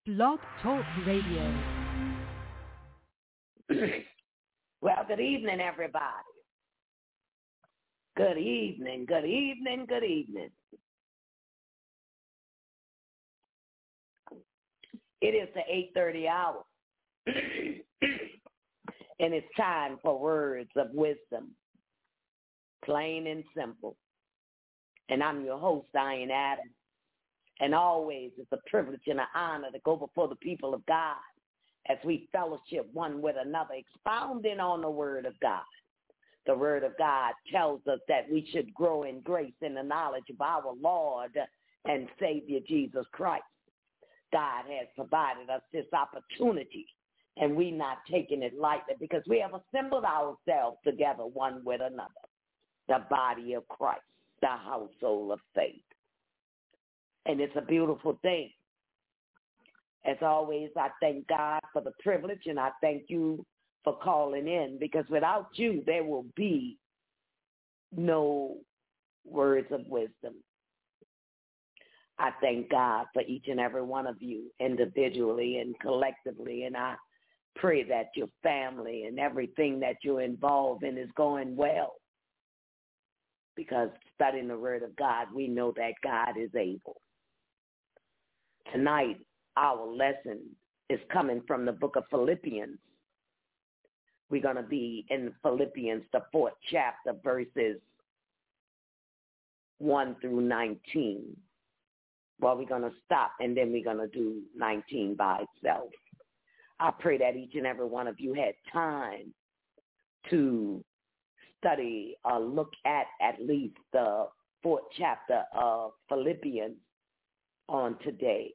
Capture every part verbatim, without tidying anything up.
Blog Talk Radio. Well, good evening, everybody. Good evening, good evening, good evening. It is the eight thirty hour, and it's time for words of wisdom, plain and simple. And I'm your host, Diane Adams. And always it's a privilege and an honor to go before the people of God as we fellowship one with another, expounding on the Word of God. The Word of God tells us that we should grow in grace and the knowledge of our Lord and Savior Jesus Christ. God has provided us this opportunity, and we're not taking it lightly because we have assembled ourselves together one with another, the body of Christ, the household of faith. And it's a beautiful thing. As always, I thank God for the privilege, and I thank you for calling in, because without you, there will be no words of wisdom. I thank God for each and every one of you individually and collectively, and I pray that your family and everything that you're involved in is going well, because studying the Word of God, we know that God is able. Tonight, our lesson is coming from the book of Philippians. We're going to be in Philippians, the fourth chapter, verses one through nineteen. Well, we're going to stop, and then we're going to do nineteen by itself. I pray that each and every one of you had time to study or look at at least the fourth chapter of Philippians on today.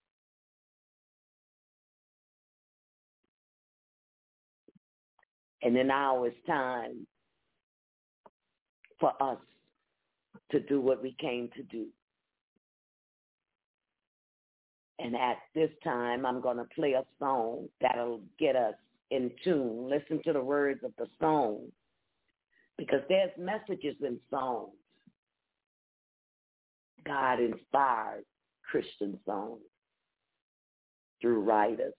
And now it's time for us to do what we came to do. And at this time, I'm going to play a song that'll get us in tune. Listen to the words of the song, because there's messages in songs. God inspired Christian songs through writers.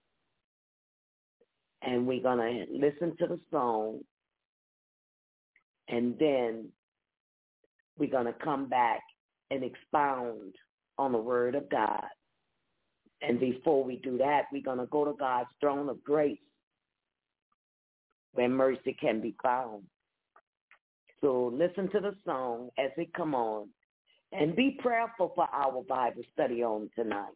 And we're going to listen to the song, and then we're going to come back and expound on the Word of God. And before we do that, we're going to go to God's throne of grace, where mercy can be found. So listen to the song as it come on, and be prayerful for our Bible study on tonight.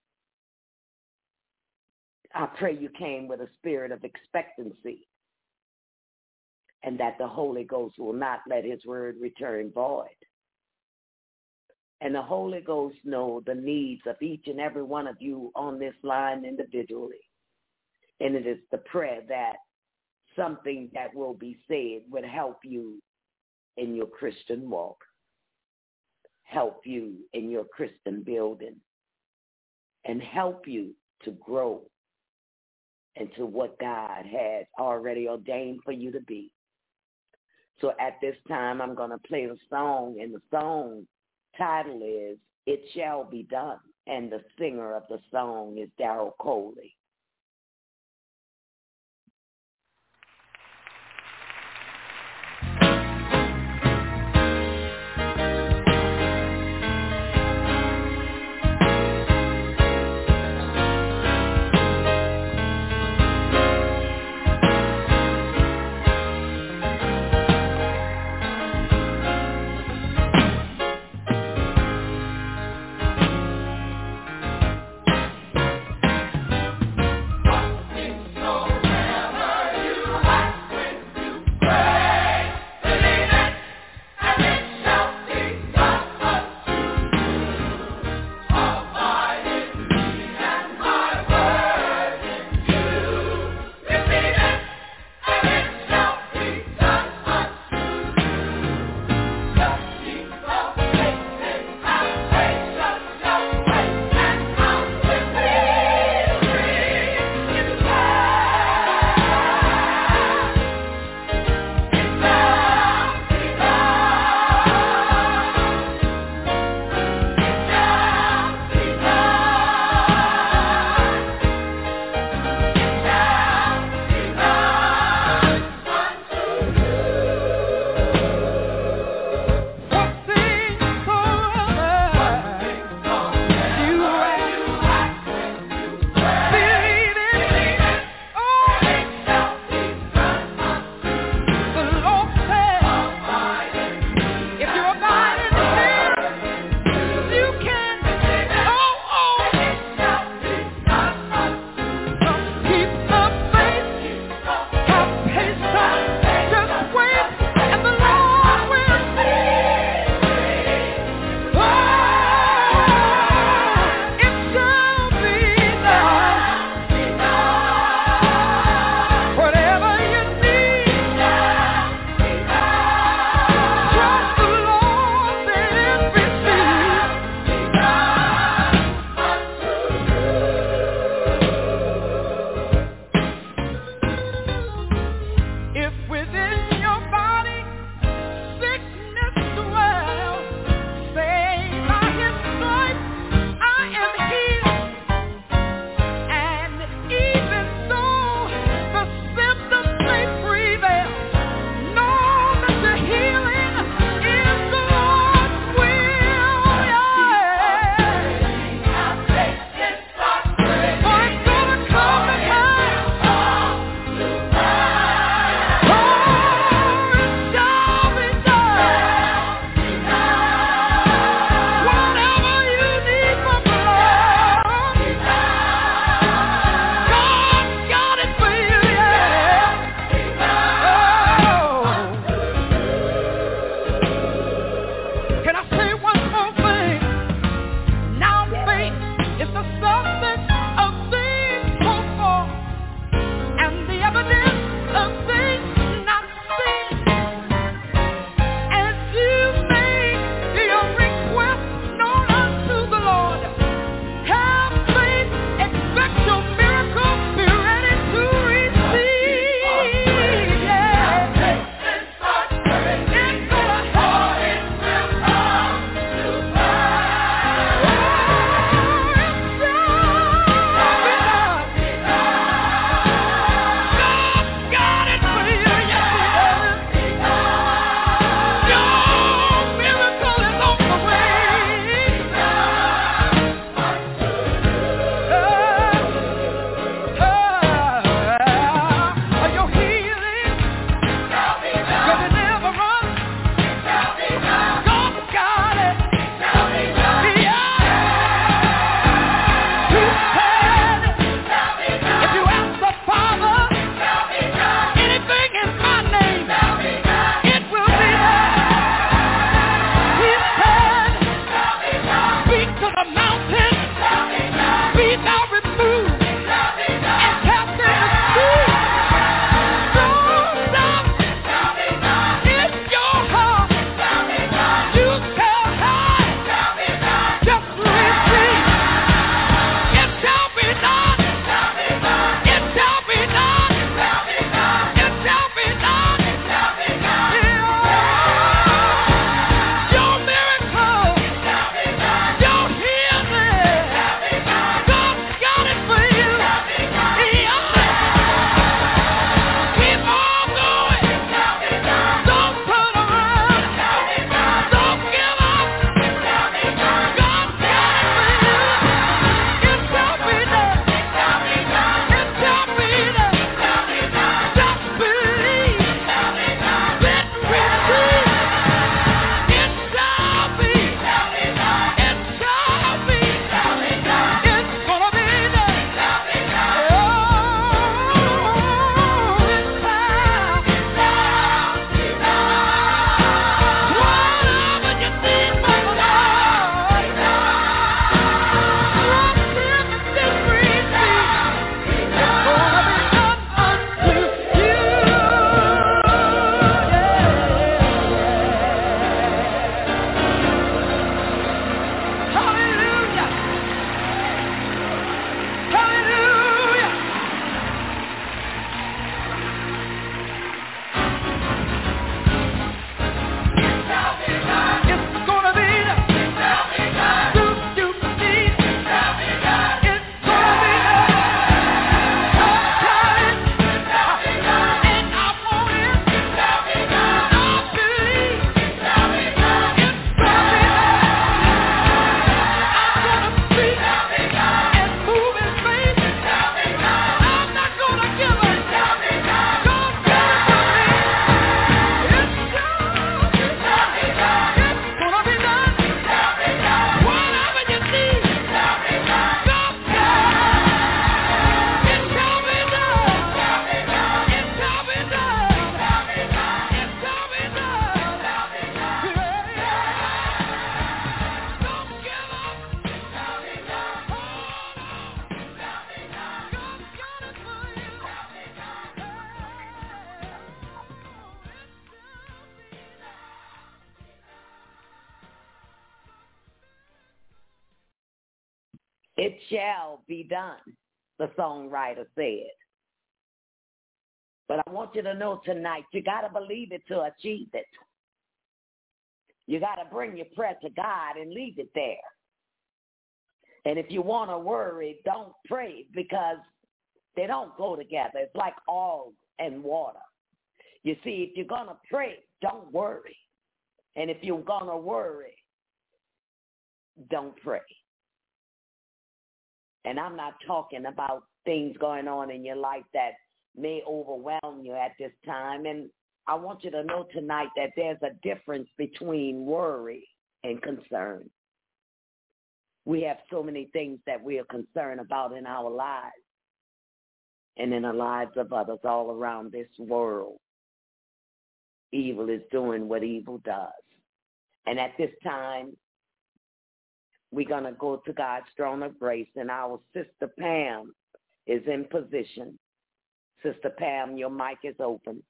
I pray you came with a spirit of expectancy, and that the Holy Ghost will not let his word return void. And the Holy Ghost knows the needs of each and every one of you on this line individually. And it is the prayer that something that will be said would help you in your Christian walk, help you in your Christian building, and help you to grow into what God has already ordained for you to be. So at this time, I'm going to play the song, and the song title is It Shall Be Done, and the singer of the song is Daryl Coley. It It shall be done, the songwriter said. But I want you to know tonight, you got to believe it to achieve it. You got to bring your prayer to God and leave it there. And if you want to worry, don't pray, because they don't go together. It's like oil and water. You see, if you're going to pray, don't worry. And if you're going to worry, don't pray. And I'm not talking about things going on in your life that may overwhelm you at this time. And I want you to know tonight that there's a difference between worry and concern. We have so many things that we are concerned about in our lives and in the lives of others all around this world. Evil is doing what evil does. And at this time, we're going to go to God's throne of grace, and our Sister Pam is in position. Sister Pam, your mic is open.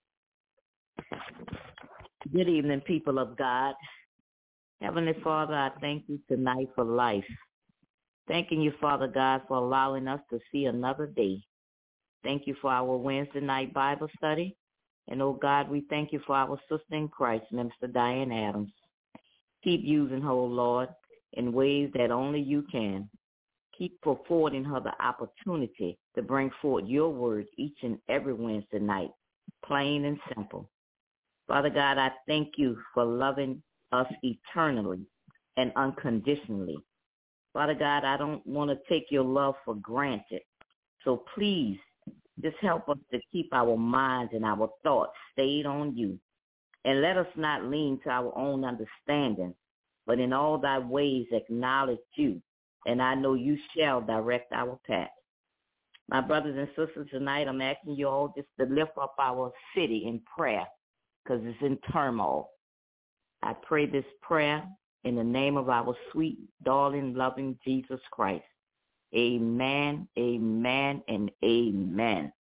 Good evening, people of God. Heavenly Father, I thank you tonight for life. Thanking you, Father God, for allowing us to see another day. Thank you for our Wednesday night Bible study. And, oh God, we thank you for our sister in Christ, Minister Diane Adams. Keep using her, oh Lord, in ways that only you can. Keep affording her the opportunity to bring forth your word each and every Wednesday night, plain and simple. Father God, I thank you for loving us eternally and unconditionally. Father God, I don't want to take your love for granted. So please, just help us to keep our minds and our thoughts stayed on you. And let us not lean to our own understanding, but in all thy ways acknowledge you. And I know you shall direct our path. My brothers and sisters, tonight I'm asking you all just to lift up our city in prayer, because it's in turmoil. I pray this prayer in the name of our sweet, darling, loving Jesus Christ. Amen, amen, and amen.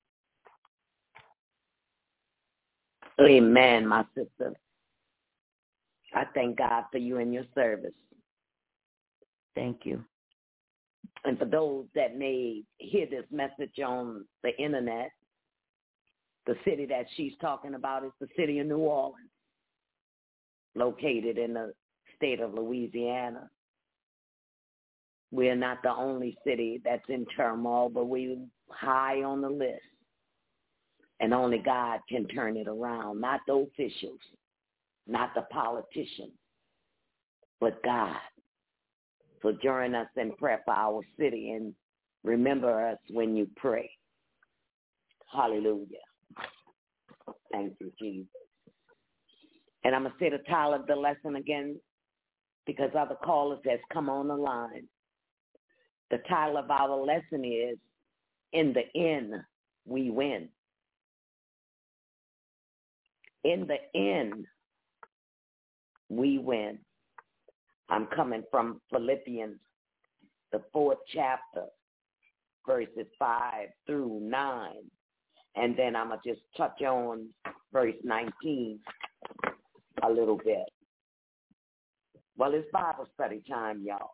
Amen, my sister. I thank God for you and your service. Thank you. And for those that may hear this message on the internet, the city that she's talking about is the city of New Orleans, located in the state of Louisiana. We're not the only city that's in turmoil, but we're high on the list. And only God can turn it around, not the officials, not the politicians, but God. So join us in prayer for our city, and remember us when you pray. Hallelujah. Thank you, Jesus. And I'm going to say the title of the lesson again, because other callers has come on the line. The title of our lesson is, In the End, We Win. In the end, we win. I'm coming from Philippians, the fourth chapter, verses five through nine. And then I'm going to just touch on verse nineteen a little bit. Well, it's Bible study time, y'all.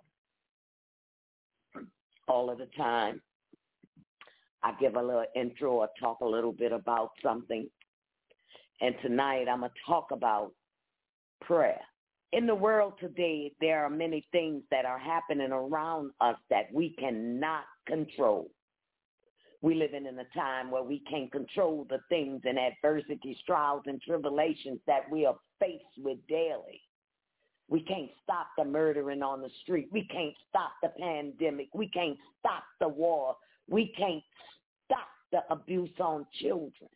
All of the time. I give a little intro or talk a little bit about something. And tonight I'm going to talk about prayer. In the world today, there are many things that are happening around us that we cannot control. We live in a time where we can't control the things and adversities, trials, and tribulations that we are faced with daily. We can't stop the murdering on the street. We can't stop the pandemic. We can't stop the war. We can't stop the abuse on children.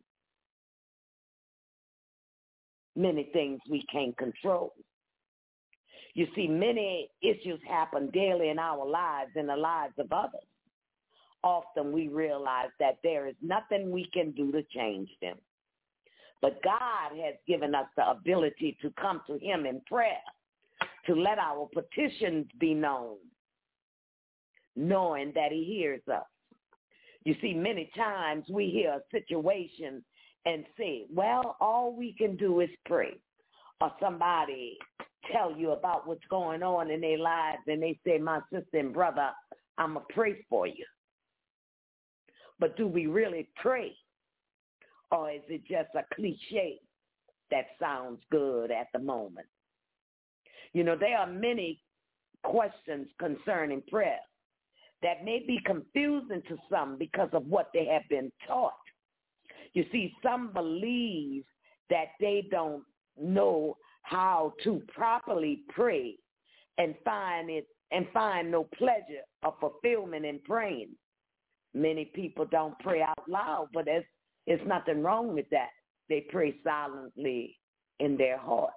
Many things we can't control. You see, many issues happen daily in our lives and the lives of others. Often we realize that there is nothing we can do to change them. But God has given us the ability to come to him in prayer, to let our petitions be known, knowing that he hears us. You see, many times we hear a situation and say, well, all we can do is pray. Or somebody tell you about what's going on in their lives, and they say, my sister and brother, I'm going to pray for you. But do we really pray? Or is it just a cliche that sounds good at the moment? You know, there are many questions concerning prayer that may be confusing to some because of what they have been taught. You see, some believe that they don't know how to properly pray and find it and find no pleasure or fulfillment in praying. Many people don't pray out loud, but there's, there's nothing wrong with that. They pray silently in their heart.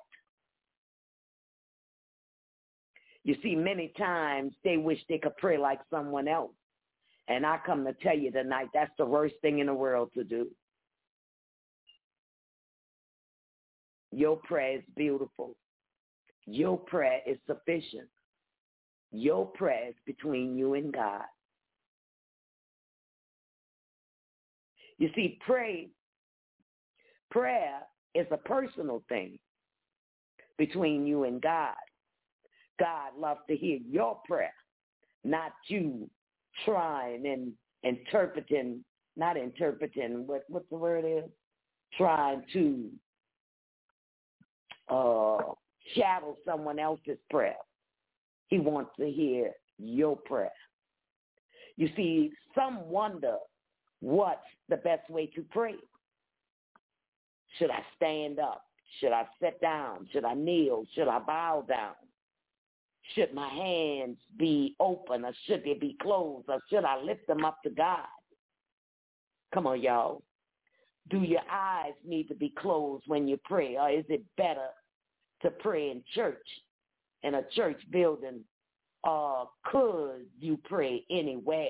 You see, many times they wish they could pray like someone else. And I come to tell you tonight, that's the worst thing in the world to do. Your prayer is beautiful. Your prayer is sufficient. Your prayer is between you and God. You see, pray, prayer is a personal thing between you and God. God loves to hear your prayer, not you trying and interpreting, not interpreting, what, what the word is? Trying to uh, shadow someone else's prayer. He wants to hear your prayer. You see, some wonder what's the best way to pray. Should I stand up? Should I sit down? Should I kneel? Should I bow down? Should my hands be open or should they be closed or should I lift them up to God? Come on, y'all. Do your eyes need to be closed when you pray, or is it better to pray in church, in a church building, or could you pray anywhere?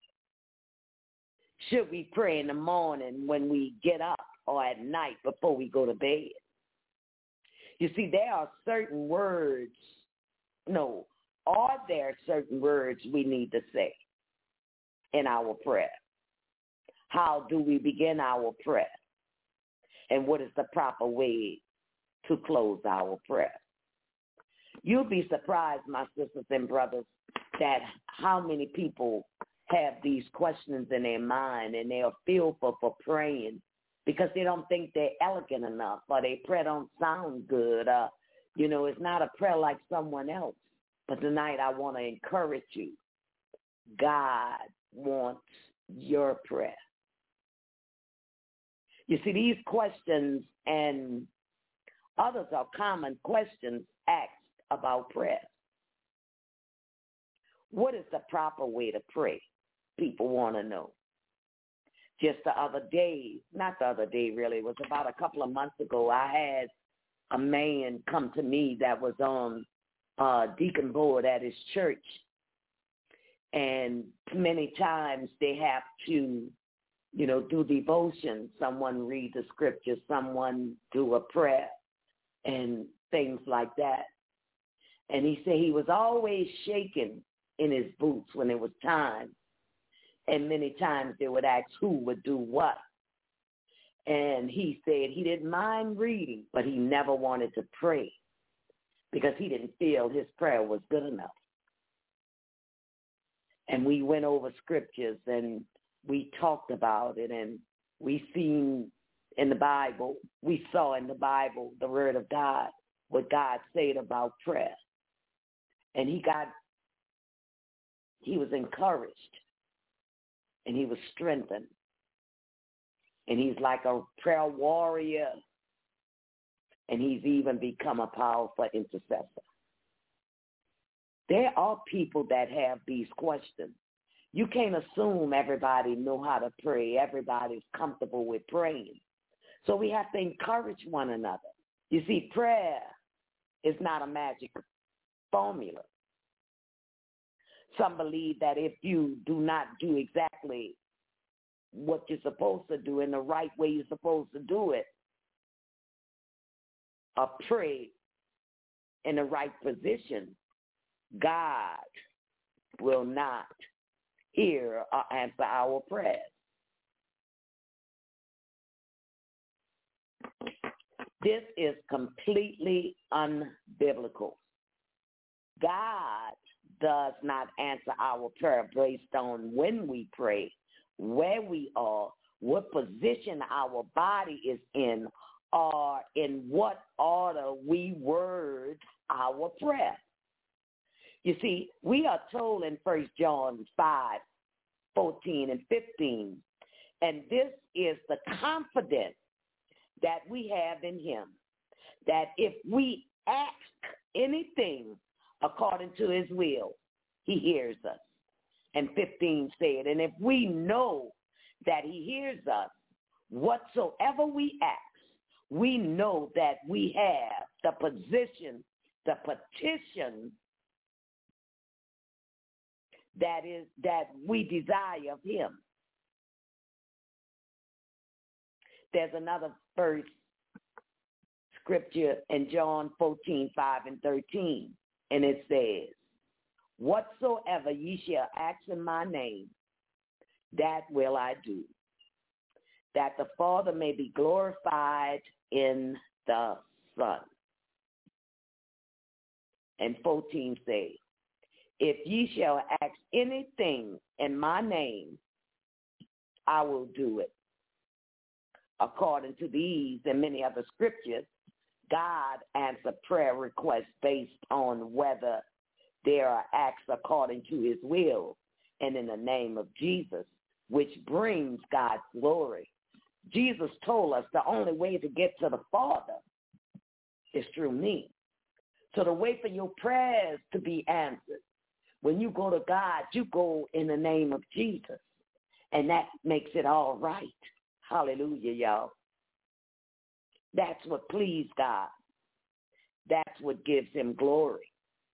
Should we pray in the morning when we get up or at night before we go to bed? You see, there are certain words, no, are there certain words we need to say in our prayer? How do we begin our prayer? And what is the proper way to close our prayer? You'll be surprised, my sisters and brothers, that how many people have these questions in their mind and they are fearful for praying because they don't think they're elegant enough or their prayer don't sound good. Uh, you know, it's not a prayer like someone else. But tonight I want to encourage you. God wants your prayer. You see, these questions and others are common questions asked about prayer. What is the proper way to pray? People want to know. Just the other day, not the other day really, it was about a couple of months ago, I had a man come to me that was on uh, deacon board at his church. And many times they have to, you know, do devotion. Someone read the scripture, someone do a prayer and things like that. And he said he was always shaking in his boots when it was time. And many times they would ask who would do what. And he said he didn't mind reading, but he never wanted to pray because he didn't feel his prayer was good enough. And we went over scriptures and we talked about it, and we seen in the Bible, we saw in the Bible the word of God, what God said about prayer. And he got, he was encouraged and he was strengthened. And he's like a prayer warrior, and he's even become a powerful intercessor. There are people that have these questions. You can't assume everybody know how to pray. Everybody's comfortable with praying. So we have to encourage one another. You see, prayer is not a magic formula. Some believe that if you do not do exactly what you're supposed to do in the right way you're supposed to do it, or pray in the right position, God will not hear or answer our prayers. This is completely unbiblical. God does not answer our prayer based on when we pray, where we are, what position our body is in, or in what order we word our prayer. You see, we are told in First John five, fourteen and fifteen, and this is the confidence that we have in him, that if we ask anything according to his will, he hears us. And fifteen said, and if we know that he hears us, whatsoever we ask, we know that we have the position, the petition that is that we desire of him. There's another verse, scripture in John fourteen, five and thirteen, and it says, whatsoever ye shall ask in my name, that will I do, that the Father may be glorified in the Son. And fourteen says, if ye shall ask anything in my name, I will do it. According to these and many other scriptures, God answers prayer requests based on whether there are acts according to his will and in the name of Jesus, which brings God's glory. Jesus told us the only way to get to the Father is through me. So the way for your prayers to be answered, when you go to God, you go in the name of Jesus, and that makes it all right. Hallelujah, y'all. That's what pleased God. That's what gives him glory.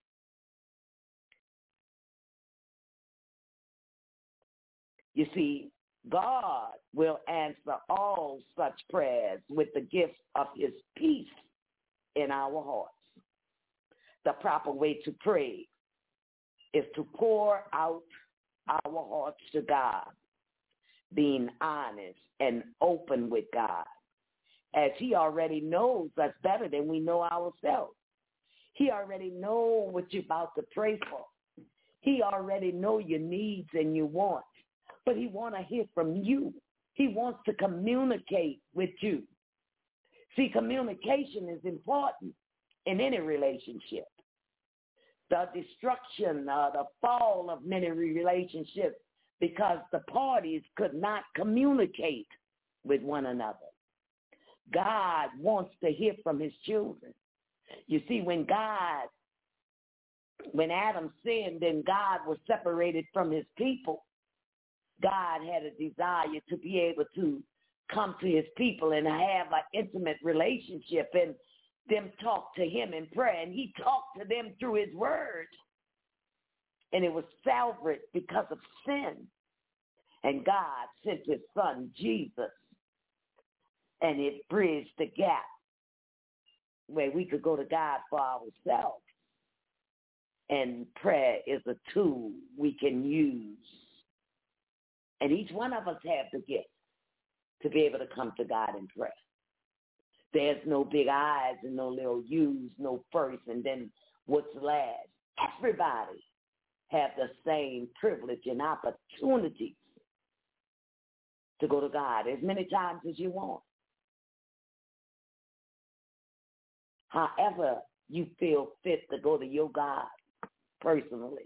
You see, God will answer all such prayers with the gift of his peace in our hearts. The proper way to pray is to pour out our hearts to God, being honest and open with God, as he already knows us better than we know ourselves. He already knows what you're about to pray for. He already knows your needs and your wants, but he wants to hear from you. He wants to communicate with you. See, communication is important in any relationship. The destruction, uh, the fall of many relationships, because the parties could not communicate with one another. God wants to hear from his children. You see, when God, when Adam sinned and God was separated from his people, God had a desire to be able to come to his people and have an intimate relationship and them talk to him in prayer. And he talked to them through his word. And it was salvaged because of sin. And God sent his son, Jesus. And it bridged the gap where we could go to God for ourselves. And prayer is a tool we can use. And each one of us have the gift to be able to come to God in prayer. There's no big I's and no little U's, no first and then what's last. Everybody have the same privilege and opportunity to go to God as many times as you want. However you feel fit to go to your God personally.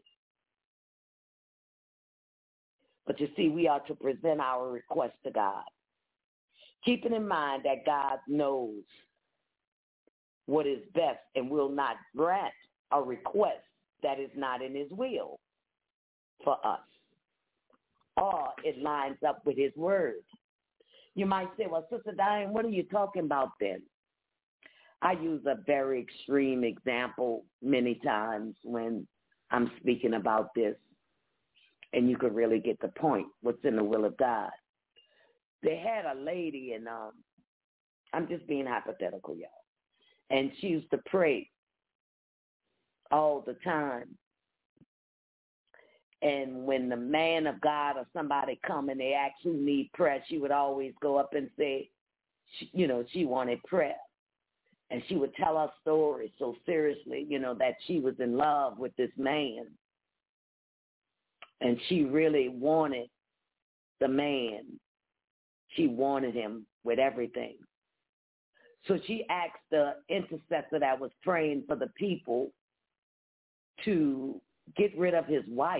But you see, we are to present our request to God, keeping in mind that God knows what is best and will not grant a request that is not in his will for us, or it lines up with his word. You might say, well, Sister Diane, what are you talking about then? I use a very extreme example many times when I'm speaking about this, and you could really get the point, what's in the will of God. They had a lady, and um, I'm just being hypothetical, y'all, and she used to pray all the time. And when the man of God or somebody come and they ask who need prayer, she would always go up and say, she, you know, she wanted prayer. And she would tell her story so seriously, you know, that she was in love with this man And she really wanted the man. She wanted him with everything. So she asked the intercessor that was praying for the people to get rid of his wife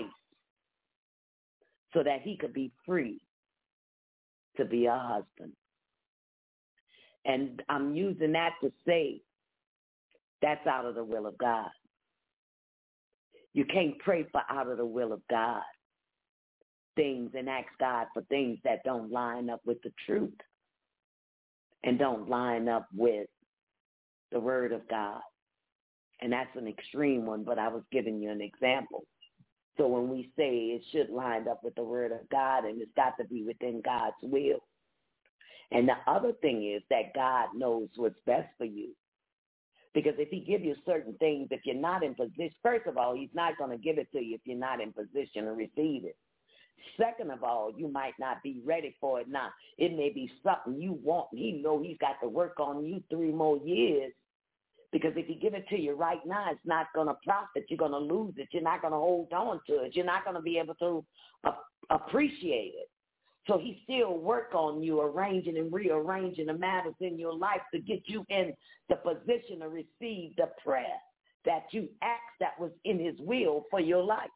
so that he could be free to be a husband. And I'm using that to say that's out of the will of God. You can't pray for out of the will of God things and ask God for things that don't line up with the truth and don't line up with the word of God. And that's an extreme one, but I was giving you an example. So when we say it should line up with the word of God, and it's got to be within God's will. And the other thing is that God knows what's best for you. Because if he give you certain things, if you're not in position, first of all, he's not going to give it to you if you're not in position to receive it. Second of all, you might not be ready for it now. It may be something you want. He know he's got to work on you three more years. Because if he give it to you right now, it's not going to profit. You're going to lose it. You're not going to hold on to it. You're not going to be able to uh, appreciate it. So he still work on you, arranging and rearranging the matters in your life to get you in the position to receive the prayer that you asked that was in his will for your life.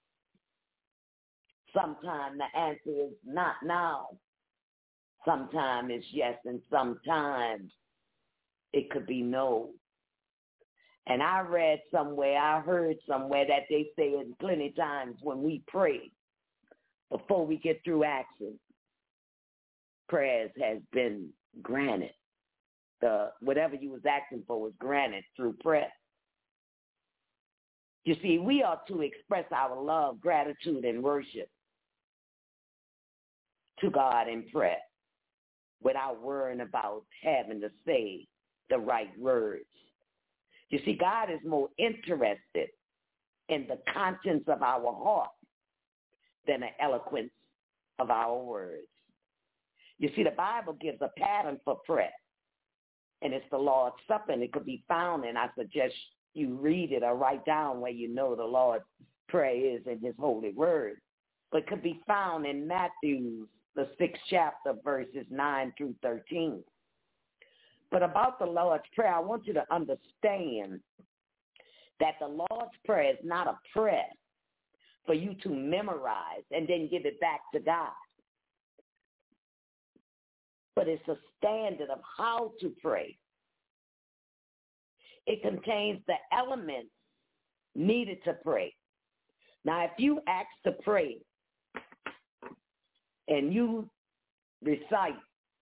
Sometimes the answer is not now. Sometimes it's yes, and sometimes it could be no. And I read somewhere, I heard somewhere that they say in plenty times when we pray, before we get through action, prayers has been granted. The whatever you was asking for was granted through prayer. You see, we are to express our love, gratitude, and worship to God in prayer without worrying about having to say the right words. You see, God is more interested in the contents of our heart than the eloquence of our words. You see, the Bible gives a pattern for prayer, and it's the Lord's Supper, and it could be found, and I suggest you read it or write down where you know the Lord's Prayer is in his holy word. But it could be found in Matthew, the sixth chapter, verses nine through thirteen. But about the Lord's Prayer, I want you to understand that the Lord's Prayer is not a prayer for you to memorize and then give it back to God. But it's a standard of how to pray. It contains the elements needed to pray. Now, if you ask to pray and you recite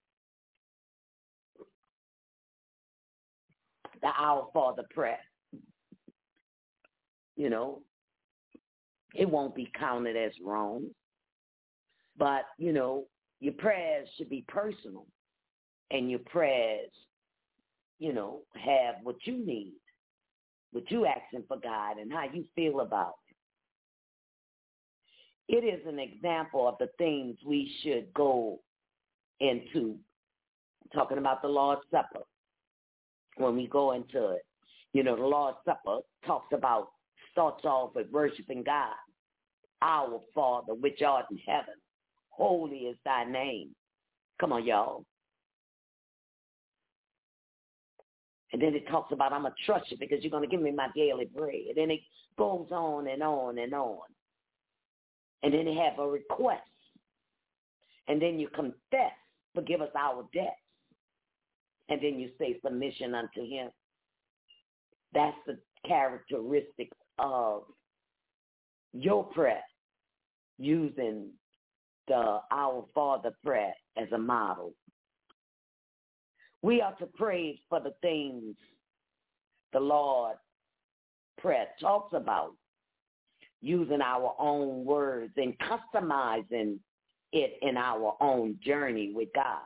the Our Father prayer, you know, it won't be counted as wrong. But, you know, your prayers should be personal, and your prayers, you know, have what you need, what you asking for God and how you feel about it. It is an example of the things we should go into, talking about the Lord's Supper. When we go into it, you know, the Lord's Supper talks about, starts off with worshiping God. Our Father, which art in heaven, holy is thy name. Come on, y'all. And then it talks about, I'm going to trust you because you're going to give me my daily bread. And then it goes on and on and on. And then they have a request. And then you confess, forgive us our debts. And then you say submission unto him. That's the characteristics of your prayer, using the Our Father prayer as a model. We are to pray for the things the Lord prayer talks about, using our own words and customizing it in our own journey with God.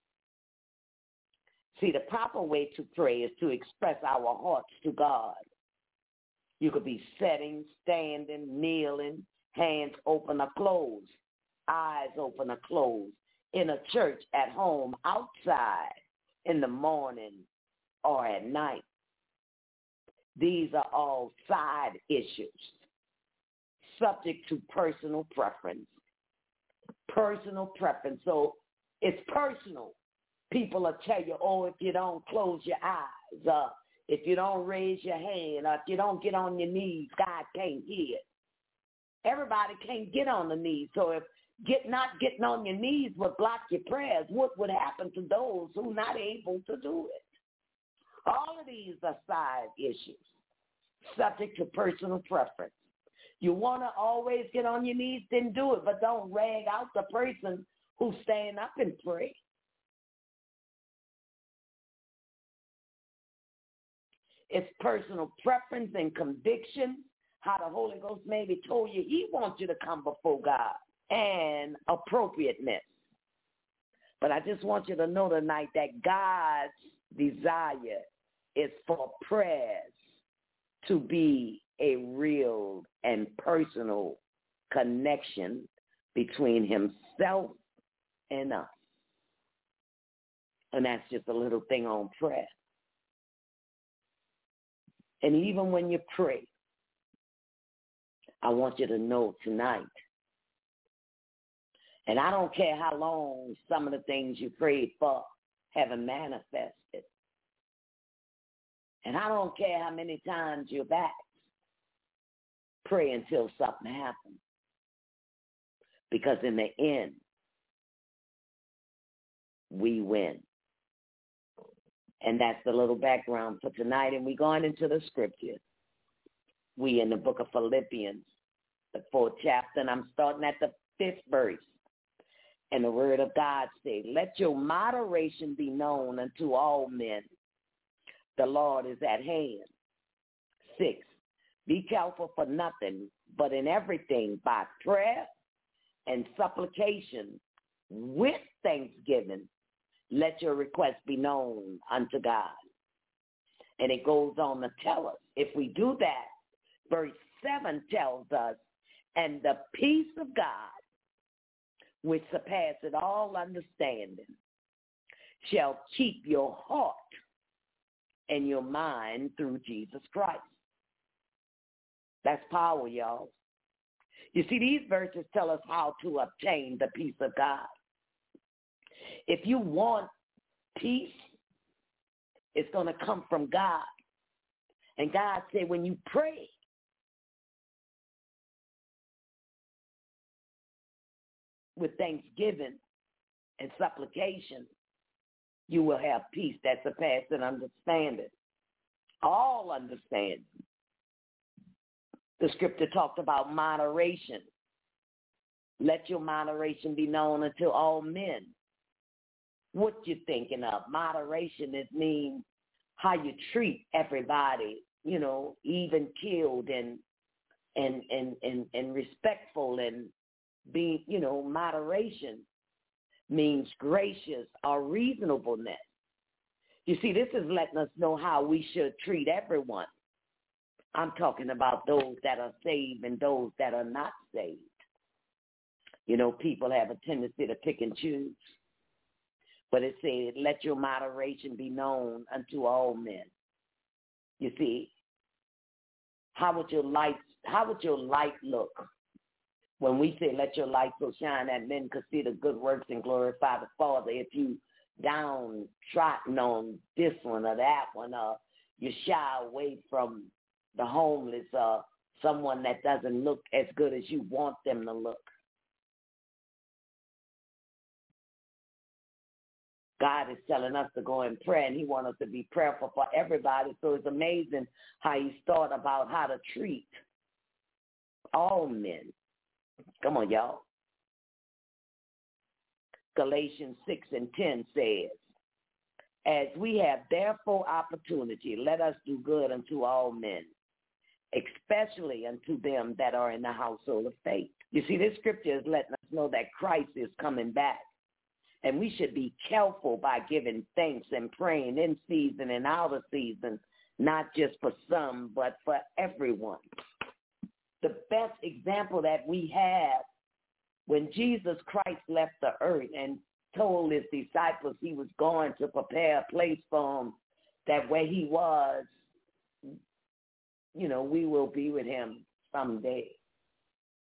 See, the proper way to pray is to express our hearts to God. You could be sitting, standing, kneeling, hands open or closed, eyes open or closed, in a church, at home, outside, in the morning, or at night. These are all side issues. subject to personal preference. Personal preference. So it's personal. People will tell you, oh, if you don't close your eyes, uh, if you don't raise your hand, or if you don't get on your knees, God can't hear it. Everybody can't get on the knees. So if get not getting on your knees would block your prayers, what would happen to those who are not able to do it? All of these are side issues, subject to personal preference. You want to always get on your knees, then do it, but don't rag out the person who's staying up and pray. It's personal preference and conviction, how the Holy Ghost maybe told you he wants you to come before God, and appropriateness. But I just want you to know tonight that God's desire is for prayers to be a real and personal connection between himself and us. And that's just a little thing on prayer. And even when you pray, I want you to know tonight, and I don't care how long some of the things you prayed for haven't manifested. And I don't care how many times you're back. Pray until something happens. Because in the end, we win. And that's the little background for tonight. And we're going into the scriptures. We in the book of Philippians, the fourth chapter, and I'm starting at the fifth verse. And the word of God says, let your moderation be known unto all men. The Lord is at hand. Six, be careful for nothing, but in everything by prayer and supplication with thanksgiving, let your request be known unto God. And it goes on to tell us, if we do that, verse seven tells us, and the peace of God, which surpasses all understanding, shall keep your heart and your mind through Jesus Christ. That's power, y'all. You see, these verses tell us how to obtain the peace of God. If you want peace, it's going to come from God. And God said when you pray, with thanksgiving and supplication, you will have peace that surpasses understanding. All understanding. The scripture talked about moderation. Let your moderation be known unto all men. What you thinking of? Moderation, it means how you treat everybody, you know, even killed and and and and, and respectful, and be, you know, moderation means gracious or reasonableness. You see, this is letting us know how we should treat everyone. I'm talking about those that are saved and those that are not saved. You know, people have a tendency to pick and choose. But it said, let your moderation be known unto all men. You see, how would your light, how would your light look when we say, let your light so shine that men could see the good works and glorify the Father? If you downtrodden on this one or that one, or you shy away from the homeless or someone that doesn't look as good as you want them to look. God is telling us to go and pray, and he wants us to be prayerful for everybody. So it's amazing how he's thought about how to treat all men. Come on, y'all. Galatians six and ten says, as we have therefore opportunity, let us do good unto all men, especially unto them that are in the household of faith. You see, this scripture is letting us know that Christ is coming back. And we should be careful by giving thanks and praying in season and out of season, not just for some, but for everyone. The best example that we have, when Jesus Christ left the earth and told his disciples he was going to prepare a place for them, that where he was, you know, we will be with him someday.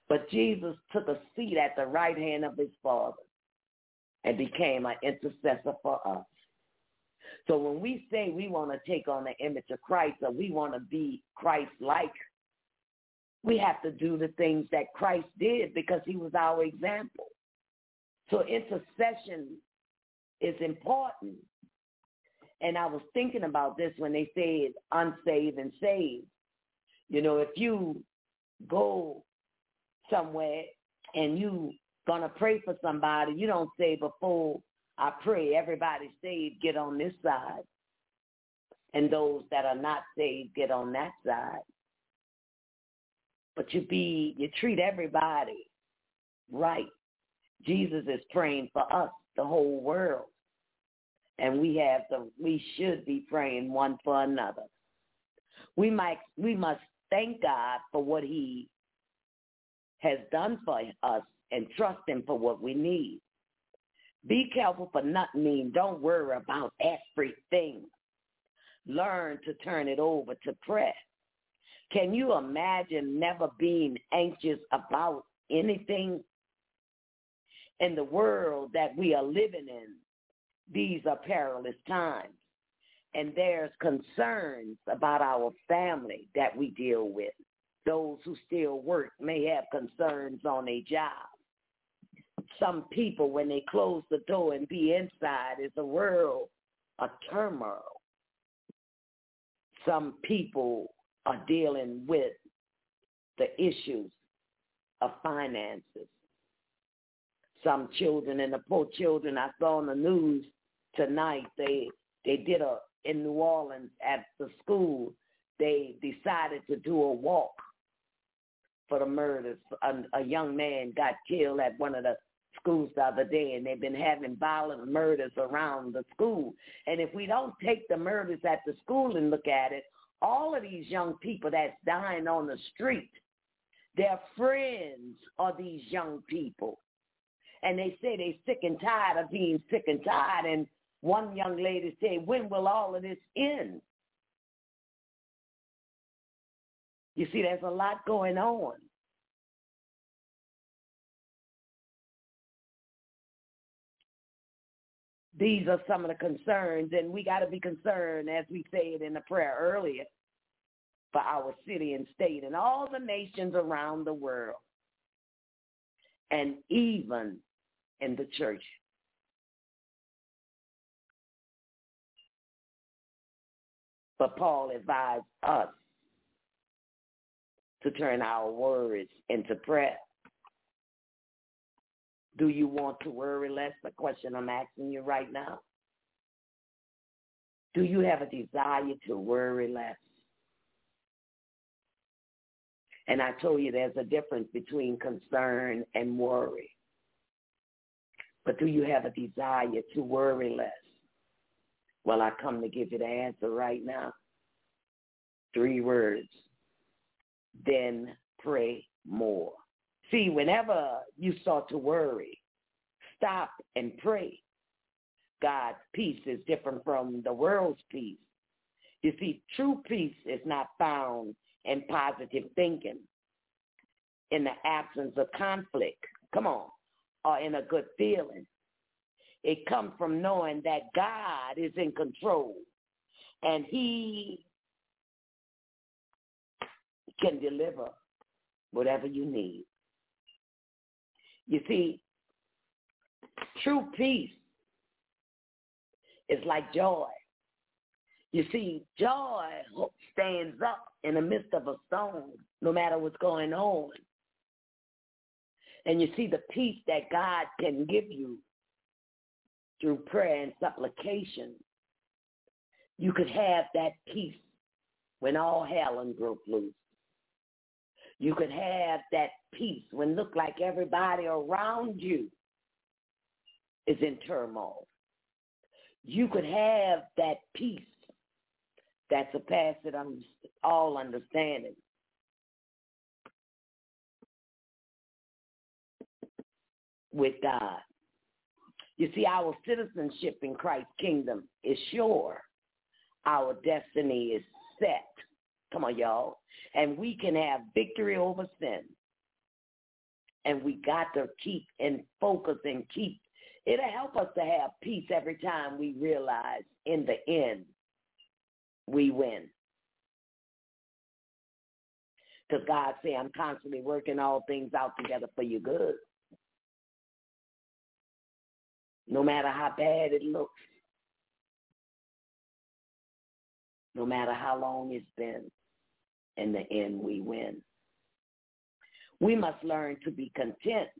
But Jesus took a seat at the right hand of his Father and became an intercessor for us. So when we say we want to take on the image of Christ or we want to be Christ-like, we have to do the things that Christ did because he was our example. So intercession is important. And I was thinking about this when they said unsaved and saved. You know, if you go somewhere and you going to pray for somebody, you don't say before I pray, everybody saved, get on this side. And those that are not saved, get on that side. But you be, you treat everybody right. Jesus is praying for us, the whole world. And we have the, we should be praying one for another. We might, we must thank God for what he has done for us and trust him for what we need. Be careful for nothing mean. Don't worry about everything. Learn to turn it over to prayer. Can you imagine never being anxious about anything? In the world that we are living in, these are perilous times. And there's concerns about our family that we deal with. Those who still work may have concerns on their job. Some people, when they close the door and be inside, is a world of turmoil. Some people are dealing with the issues of finances. Some children, and the poor children I saw on the news tonight, they they did a, in New Orleans at the school, they decided to do a walk for the murders. A, a young man got killed at one of the schools the other day, and they've been having violent murders around the school. And if we don't take the murders at the school and look at it, all of these young people that's dying on the street, their friends are these young people. And they say they're sick and tired of being sick and tired. And one young lady said, when will all of this end? You see, there's a lot going on. These are some of the concerns, and we got to be concerned, as we said in the prayer earlier, for our city and state and all the nations around the world, and even in the church. But Paul advised us to turn our worries into prayer. Do you want to worry less? The question I'm asking you right now. Do you have a desire to worry less? And I told you there's a difference between concern and worry. But do you have a desire to worry less? Well, I come to give you the answer right now. Three words. Then pray more. See, whenever you start to worry, stop and pray. God's peace is different from the world's peace. You see, true peace is not found in positive thinking, in the absence of conflict, come on, or in a good feeling. It comes from knowing that God is in control and he can deliver whatever you need. You see, true peace is like joy. You see, joy stands up in the midst of a storm, no matter what's going on. And you see the peace that God can give you through prayer and supplication. You could have that peace when all hell broke loose. You could have that peace when it look like everybody around you is in turmoil. You could have that peace that surpasses all understanding. With God. You see, our citizenship in Christ's kingdom is sure. Our destiny is set. Come on, y'all. And we can have victory over sin. And we got to keep in focus and keep. It'll help us to have peace every time we realize in the end we win. Because God said, I'm constantly working all things out together for your good. No matter how bad it looks. No matter how long it's been, in the end we win. We must learn to be content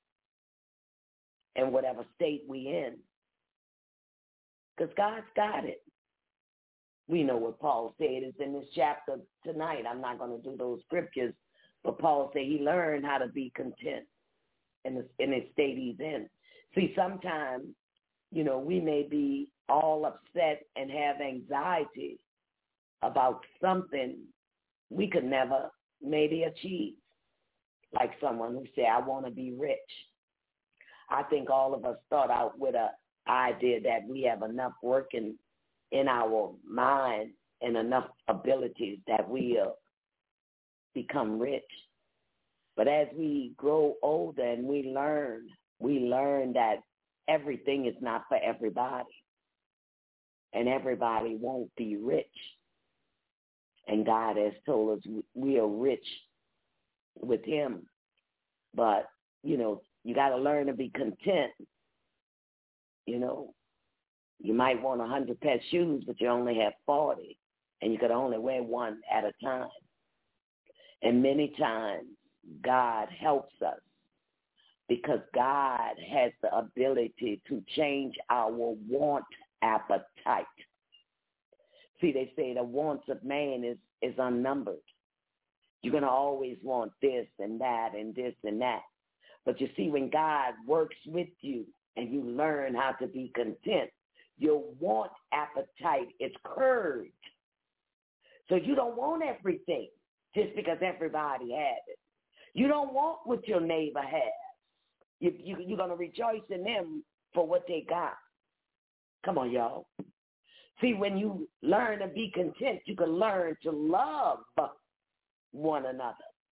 in whatever state we in. Because God's got it. We know what Paul said is in this chapter tonight. I'm not going to do those scriptures, but Paul said he learned how to be content in the in the state he's in. See, sometimes, you know, we may be all upset and have anxiety about something we could never maybe achieve. Like someone who said, I want to be rich. I think all of us start out with an idea that we have enough working in our mind and enough abilities that we'll become rich. But as we grow older and we learn, we learn that everything is not for everybody. And everybody won't be rich. And God has told us we are rich with him. But, you know, you got to learn to be content. You know, you might want a hundred pair of shoes, but you only have forty, and you could only wear one at a time. And many times God helps us because God has the ability to change our want appetite. See, they say the wants of man is, is unnumbered. You're going to always want this and that and this and that. But you see, when God works with you and you learn how to be content, your want appetite is curbed. So you don't want everything just because everybody has it. You don't want what your neighbor has. You, you, you're going to rejoice in them for what they got. Come on, y'all. See, when you learn to be content, you can learn to love one another.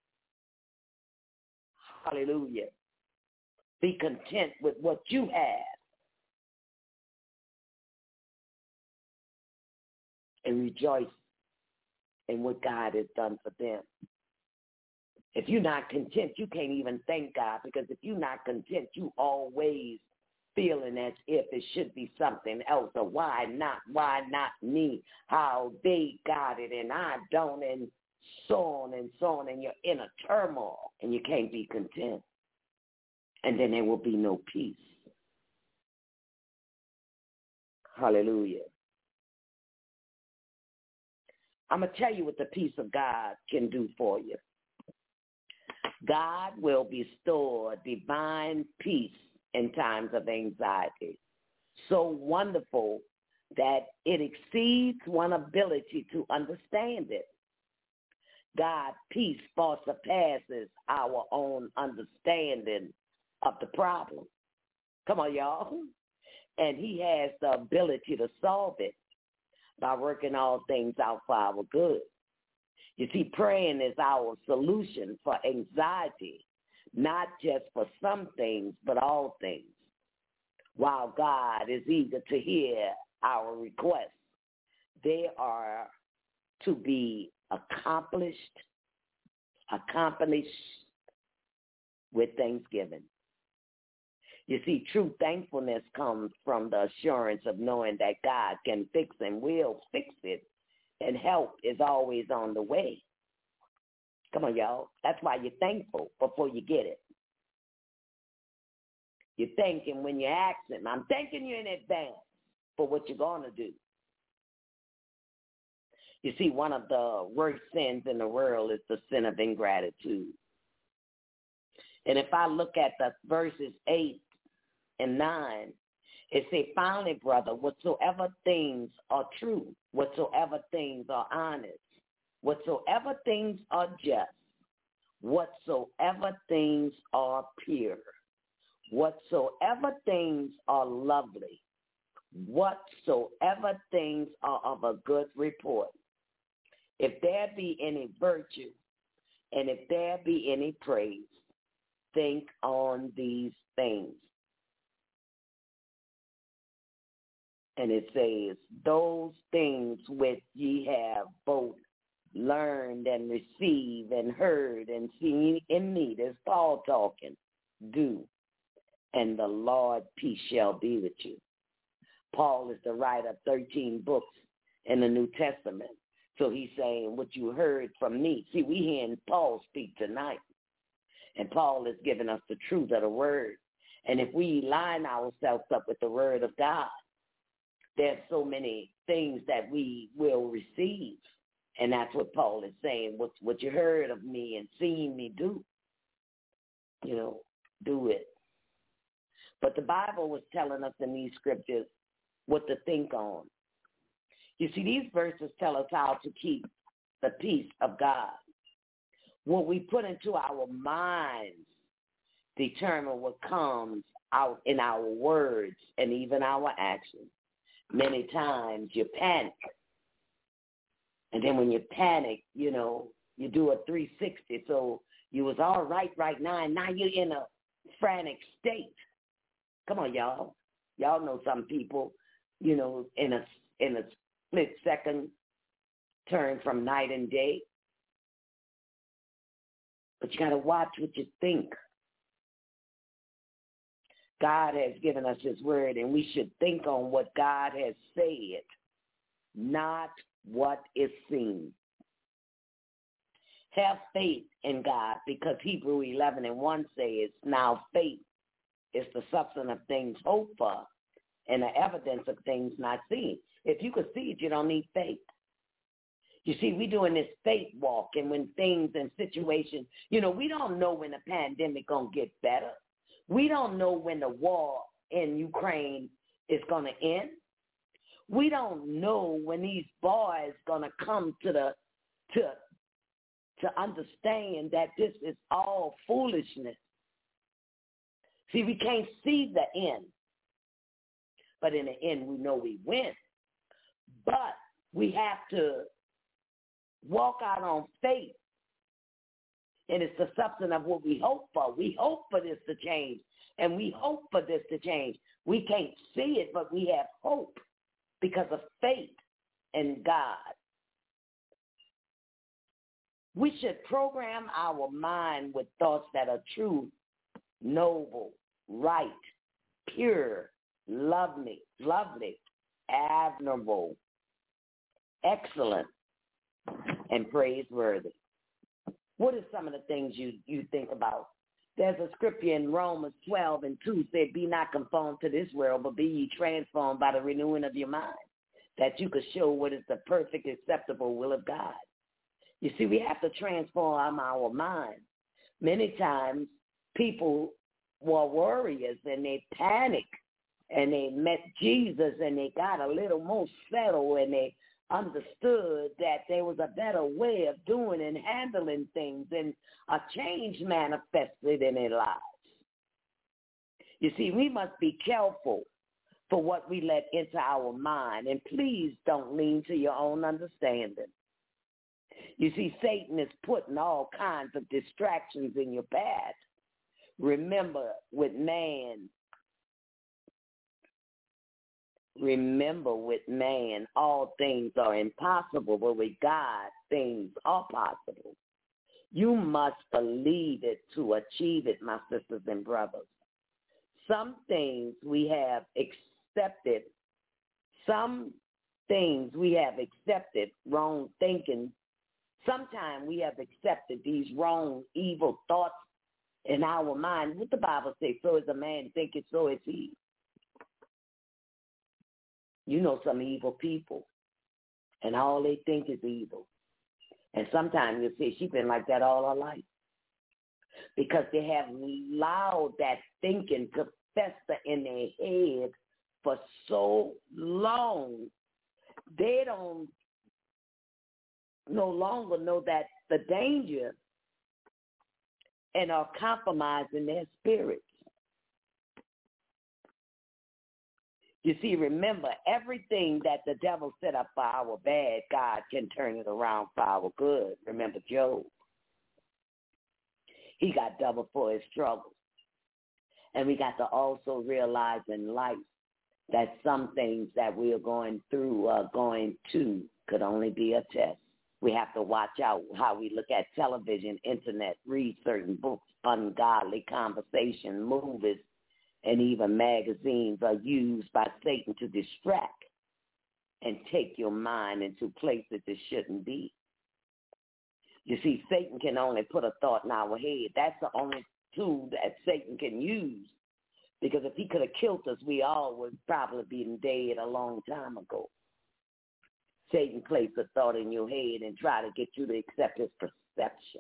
Hallelujah. Be content with what you have. And rejoice in what God has done for them. If you're not content, you can't even thank God, because if you're not content, you always feeling as if it should be something else, or why not, why not me, how they got it and I don't, and so on and so on, and you're in a turmoil and you can't be content. And then there will be no peace. Hallelujah. I'm going to tell you what the peace of God can do for you. God will bestow divine peace in times of anxiety, so wonderful that it exceeds one's ability to understand it. God's peace far surpasses our own understanding of the problem. Come on, y'all. And he has the ability to solve it by working all things out for our good. You see, praying is our solution for anxiety, not just for some things, but all things. While God is eager to hear our requests, they are to be accomplished, accomplished with thanksgiving. You see, true thankfulness comes from the assurance of knowing that God can fix and will fix it, and help is always on the way. Come on, y'all. That's why you're thankful before you get it. You're thanking when you ask him. I'm thanking you in advance for what you're going to do. You see, one of the worst sins in the world is the sin of ingratitude. And if I look at the verses eight and nine, it says, finally, brother, whatsoever things are true, whatsoever things are honest, whatsoever things are just, whatsoever things are pure, whatsoever things are lovely, whatsoever things are of a good report, if there be any virtue, and if there be any praise, think on these things. And it says, those things which ye have both learned and received and heard and seen in me, that's Paul talking, do, and the Lord peace shall be with you. Paul is the writer of thirteen books in the New Testament. So he's saying what you heard from me. See, we hearing Paul speak tonight. And Paul is giving us the truth of the word. And if we line ourselves up with the word of God, there's so many things that we will receive. And that's what Paul is saying. What, what you heard of me and seen me do, you know, do it. But the Bible was telling us in these scriptures what to think on. You see, these verses tell us how to keep the peace of God. What we put into our minds determine what comes out in our words and even our actions. Many times you panic. And then when you panic, you know, you do a three sixty. So you was all right right now, and now you're in a frantic state. Come on, y'all. Y'all know some people, you know, in a in a split second turn from night and day. But you got to watch what you think. God has given us his word, and we should think on what God has said, not what is seen. Have faith in God, because Hebrew eleven and one says, now faith is the substance of things hoped for and the evidence of things not seen. If you could see it, you don't need faith. You see, we're doing this faith walk, and when things and situations, you know, we don't know when the pandemic going to get better. We don't know when the war in Ukraine is going to end. We don't know when these boys going to come to the to to understand that this is all foolishness. See, we can't see the end, but in the end, we know we win. But we have to walk out on faith, and it's the substance of what we hope for. We hope for this to change, and we hope for this to change. We can't see it, but we have hope because of faith in God. We should program our mind with thoughts that are true, noble, right, pure, lovely, lovely, admirable, excellent, and praiseworthy. What are some of the things you, you think about? There's a scripture in Romans twelve and two said, be not conformed to this world, but be ye transformed by the renewing of your mind, that you could show what is the perfect, acceptable will of God. You see, we have to transform our mind. Many times people were warriors and they panicked and they met Jesus and they got a little more settled and they understood that there was a better way of doing and handling things, and a change manifested in their lives. You see, we must be careful for what we let into our mind, and please don't lean to your own understanding. You see, Satan is putting all kinds of distractions in your path. Remember, with man, Remember, with man, all things are impossible, but with God, things are possible. You must believe it to achieve it, my sisters and brothers. Some things we have accepted, some things we have accepted, wrong thinking. Sometimes we have accepted these wrong, evil thoughts in our mind. What the Bible says, so is a man thinketh, so is he. You know some evil people, and all they think is evil. And sometimes you'll see she's been like that all her life because they have allowed that thinking to fester in their head for so long. They don't no longer know that the danger and are compromising their spirits. You see, remember, everything that the devil set up for our bad, God can turn it around for our good. Remember Job. he got double for his troubles. And we got to also realize in life that some things that we are going through or going to could only be a test. We have to watch out how we look at television, internet, read certain books, ungodly conversation, movies, and even magazines are used by Satan to distract and take your mind into places it shouldn't be. You see, Satan can only put a thought in our head. That's the only tool that Satan can use. Because if he could have killed us, we all would probably be dead a long time ago. Satan placed a thought in your head and try to get you to accept his perception.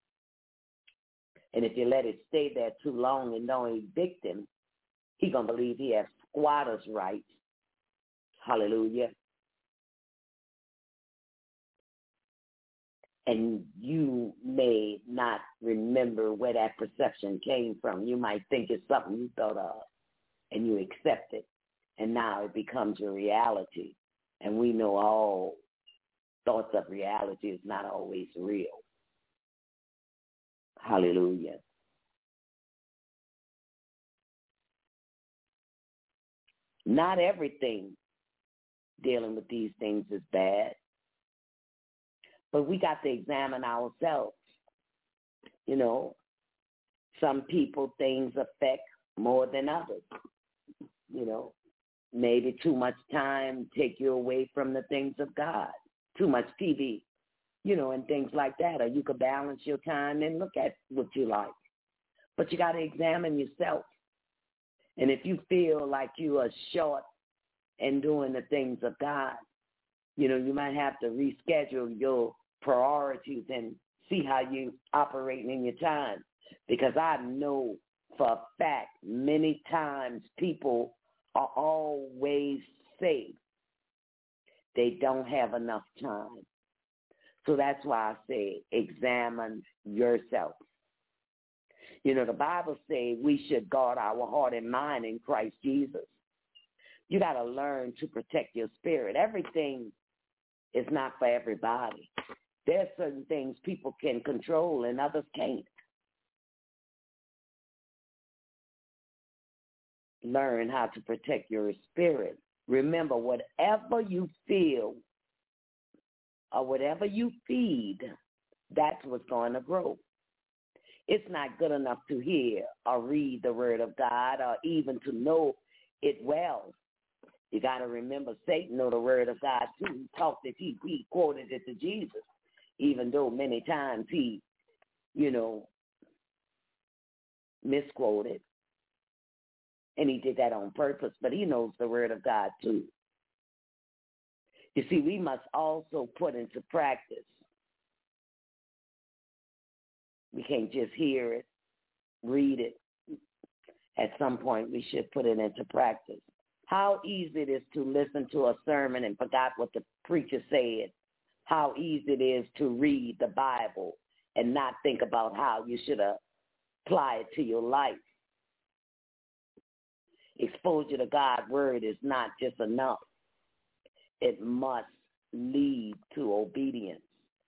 And if you let it stay there too long and don't evict him, he's going to believe he has squatters' rights. Hallelujah. And you may not remember where that perception came from. You might think it's something you thought of, and you accept it, and now it becomes your reality. And we know all thoughts of reality is not always real. Hallelujah. Not everything dealing with these things is bad. But we got to examine ourselves. You know, some people things affect more than others. You know, maybe too much time take you away from the things of God. Too much T V, you know, and things like that. Or you could balance your time and look at what you like. But you got to examine yourself. And if you feel like you are short in doing the things of God, you know, you might have to reschedule your priorities and see how you operating in your time. Because I know for a fact many times people are always say they don't have enough time. So that's why I say examine yourself. You know, the Bible says we should guard our heart and mind in Christ Jesus. You got to learn to protect your spirit. Everything is not for everybody. There are certain things people can control and others can't. Learn how to protect your spirit. Remember, whatever you feel or whatever you feed, that's what's going to grow. It's not good enough to hear or read the word of God or even to know it well. You got to remember, Satan know the word of God too. He talked it, he, he quoted it to Jesus, even though many times he, you know, misquoted. And he did that on purpose, but he knows the word of God too. You see, we must also put into practice. We can't just hear it, read it. At some point, we should put it into practice. How easy it is to listen to a sermon and forgot what the preacher said. How easy it is to read the Bible and not think about how you should apply it to your life. Exposure to God's word is not just enough. It must lead to obedience.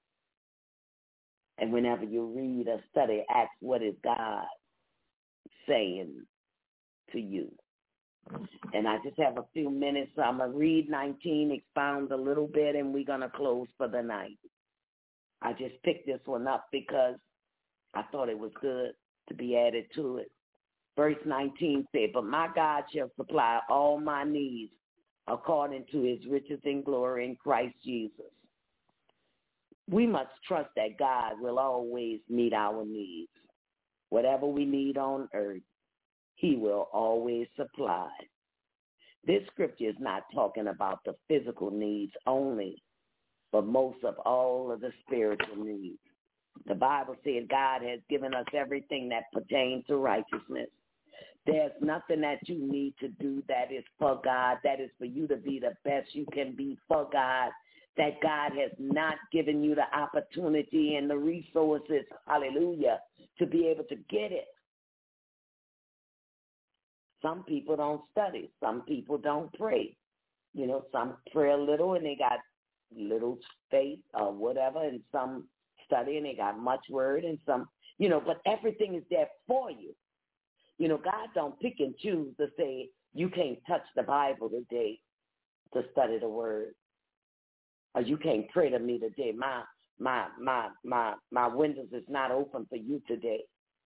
And whenever you read or study, ask, what is God saying to you? And I just have a few minutes, so I'm going to read nineteen, expound a little bit, and we're going to close for the night. I just picked this one up because I thought it was good to be added to it. Verse nineteen said, but my God shall supply all my needs according to his riches and glory in Christ Jesus. We must trust that God will always meet our needs. Whatever we need on earth, he will always supply. This scripture is not talking about the physical needs only, but most of all of the spiritual needs. The Bible says God has given us everything that pertains to righteousness. There's nothing that you need to do that is for God, that is for you to be the best you can be for God, that God has not given you the opportunity and the resources, hallelujah, to be able to get it. Some people don't study. Some people don't pray. You know, some pray a little and they got little faith or whatever, and some study and they got much word, and some, You know, but everything is there for you. You know, God don't pick and choose to say, you can't touch the Bible today to study the word. Or you can't pray to me today. My my my my my windows is not open for you today.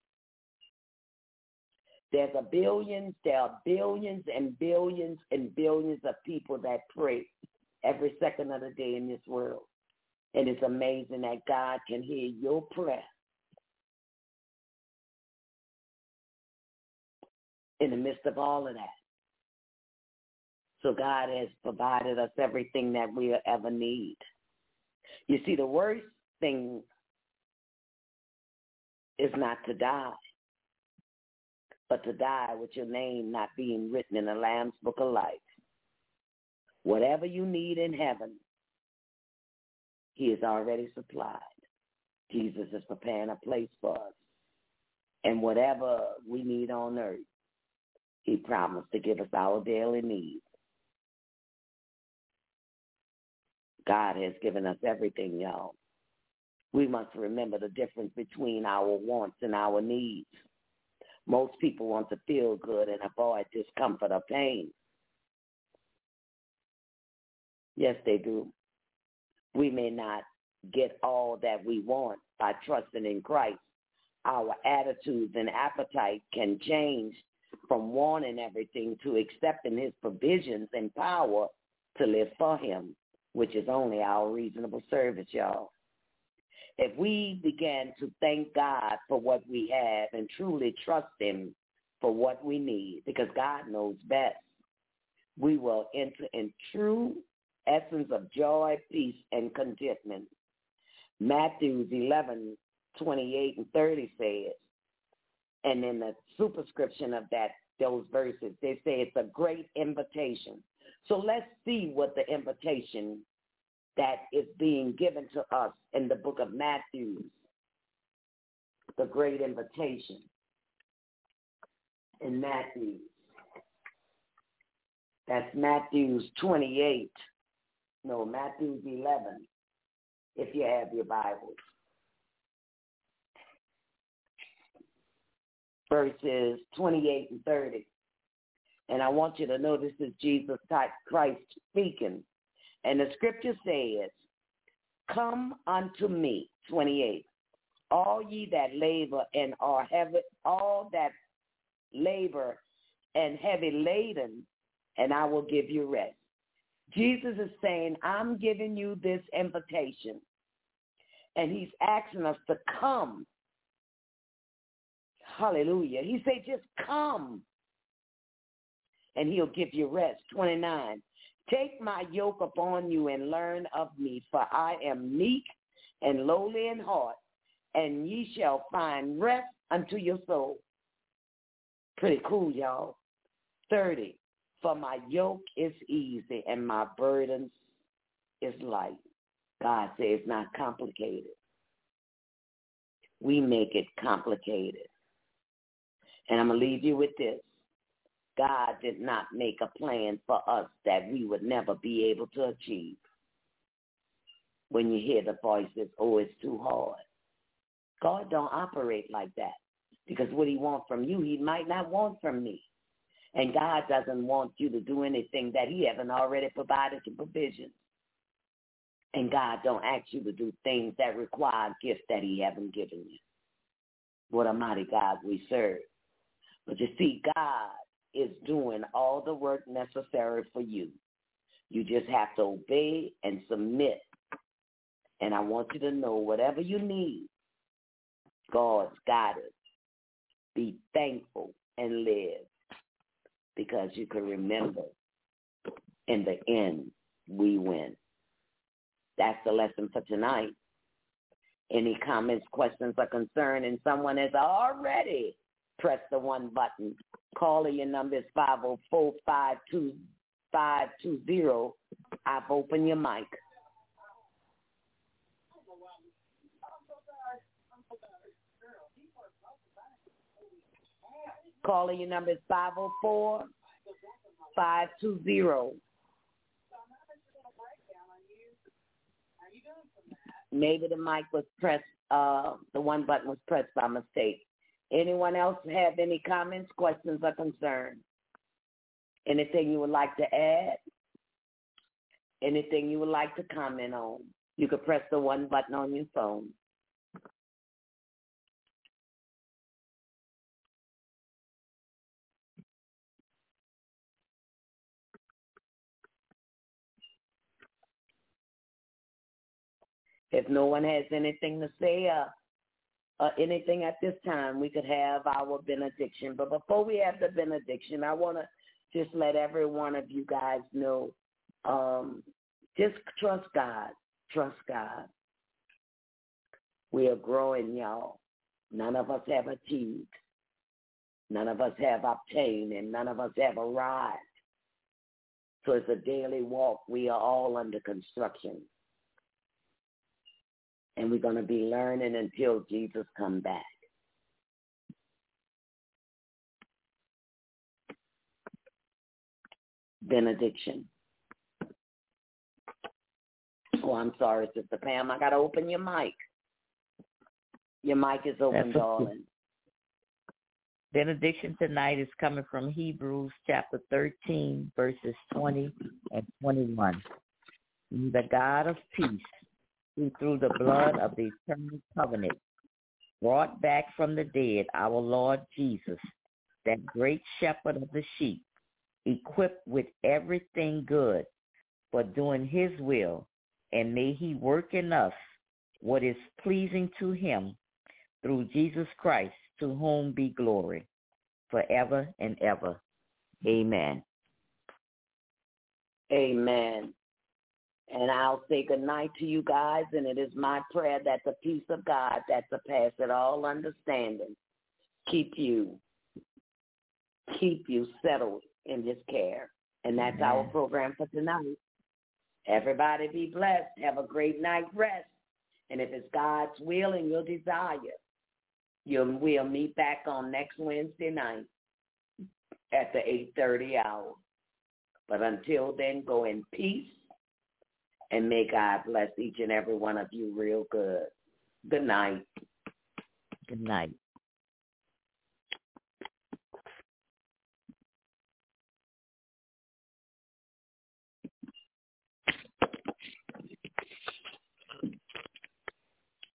There's a billions, there are billions and billions and billions of people that pray every second of the day in this world. And it's amazing that God can hear your prayer in the midst of all of that. So God has provided us everything that we'll ever need. You see, the worst thing is not to die, but to die with your name not being written in the Lamb's Book of Life. Whatever you need in heaven, he has already supplied. Jesus is preparing a place for us. And whatever we need on earth, he promised to give us our daily needs. God has given us everything, y'all. We must remember the difference between our wants and our needs. Most people want to feel good and avoid discomfort or pain. Yes, they do. We may not get all that we want by trusting in Christ. Our attitudes and appetite can change from wanting everything to accepting his provisions and power to live for him, which is only our reasonable service, y'all. If we began to thank God for what we have and truly trust him for what we need, because God knows best, we will enter in true essence of joy, peace, and contentment. Matthew eleven, twenty-eight and thirty says, and in the superscription of that, those verses, they say it's a great invitation. So let's see what the invitation that is being given to us in the book of Matthew, the great invitation in Matthew. That's Matthew twenty-eight. No, Matthew eleven, if you have your Bibles. Verses twenty-eight and thirty. And I want you to know this is Jesus Christ speaking. And the scripture says, come unto me, twenty-eight, all ye that labor and are heavy, all that labor and heavy laden, and I will give you rest. Jesus is saying, I'm giving you this invitation. And he's asking us to come. Hallelujah. He said, just come. And he'll give you rest. twenty-nine. Take my yoke upon you and learn of me, for I am meek and lowly in heart, and ye shall find rest unto your soul. Pretty cool, y'all. thirty. For my yoke is easy and my burden is light. God says it's not complicated. We make it complicated. And I'm going to leave you with this. God did not make a plan for us that we would never be able to achieve. When you hear the voices, oh, it's too hard. God don't operate like that, because what he wants from you, he might not want from me. And God doesn't want you to do anything that he hasn't already provided the provision. And God don't ask you to do things that require gifts that he hasn't given you. What a mighty God we serve. But you see, God is doing all the work necessary for you. You just have to obey and submit. And I want you to know whatever you need, God's got it. Be thankful and live, because you can remember in the end, we win. That's the lesson for tonight. Any comments, questions, or concern, and someone has already pressed the one button. Caller, your number is five oh four, five two five two zero. I've opened your mic. Caller, your number is five oh four, five two zero. Maybe the mic was pressed uh, the one button was pressed by mistake. Anyone else have any comments, questions, or concerns? Anything you would like to add? Anything you would like to comment on? You could press the one button on your phone. If no one has anything to say, uh, uh, anything at this time, we could have our benediction. But before we have the benediction, I want to just let every one of you guys know, um, just trust God. Trust God. We are growing, y'all. None of us have achieved. None of us have obtained, and none of us have arrived. So it's a daily walk. We are all under construction. And we're going to be learning until Jesus comes back. Benediction. Oh, I'm sorry, Sister Pam. I got to open your mic. Your mic is open, That's darling. Benediction tonight is coming from Hebrews chapter thirteen, verses twenty and twenty-one. The God of peace, who through the blood of the eternal covenant brought back from the dead our Lord Jesus, that great shepherd of the sheep, equipped with everything good for doing his will, and may he work in us what is pleasing to him through Jesus Christ, to whom be glory forever and ever. Amen. Amen. And I'll say good night to you guys, and it is my prayer that the peace of God that surpasses all understanding keep you, keep you settled in his care. And that's Amen. our program for tonight. Everybody be blessed. Have a great night rest. And if it's God's will and your desire, you'll, we'll meet back on next Wednesday night at the eight thirty hour. But until then, go in peace. And may God bless each and every one of you real good. Good night. Good night.